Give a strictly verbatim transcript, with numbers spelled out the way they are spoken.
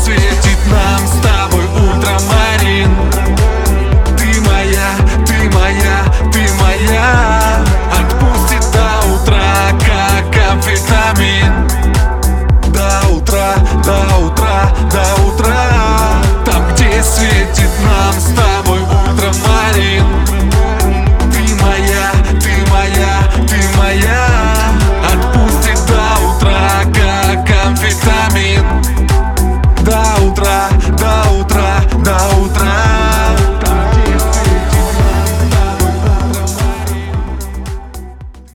светит нам с тобой ультрамарин. Ты моя, ты моя, ты моя. Отпустит до утра, как амфетамин. До утра, до утра, до утра. Там, где светит нам с тобой ультрамарин.